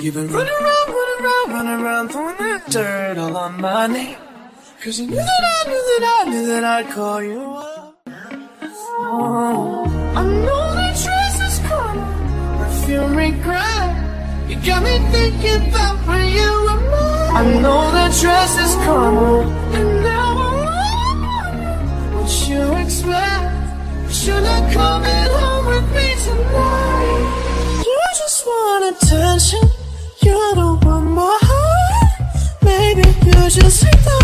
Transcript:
You've been running around, throwing that dirt all on my name. 'Cause you knew that I'd call you up. Oh, I know that dress is coming, if you regret. You got me thinking about when you were mine. I know that dress is coming, and now I'm wondering what you expect. You're not coming home with me tonight. You just want attention, you don't want my heart. Maybe you just hate the